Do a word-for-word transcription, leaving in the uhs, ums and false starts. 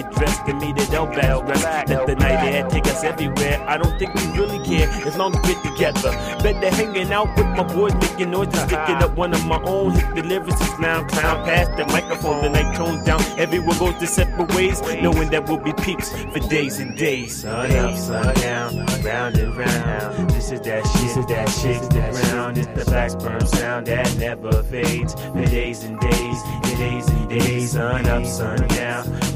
get dressed and meet at Outback Rest. Let the night air take us everywhere. I don't think we really care as long as we're together. Better hanging out with my boys, making noise and sticking up one of my own. Hit the lyricist now, clown past the microphone. The night tones down, everyone goes to separate ways, knowing that we'll be peeps for days and days. Sun up, sun down, round and round. This is that shit, this is that shit, that round. It's the black sperm sound that never fades. For days and days, for days and days. Sun up, sun down.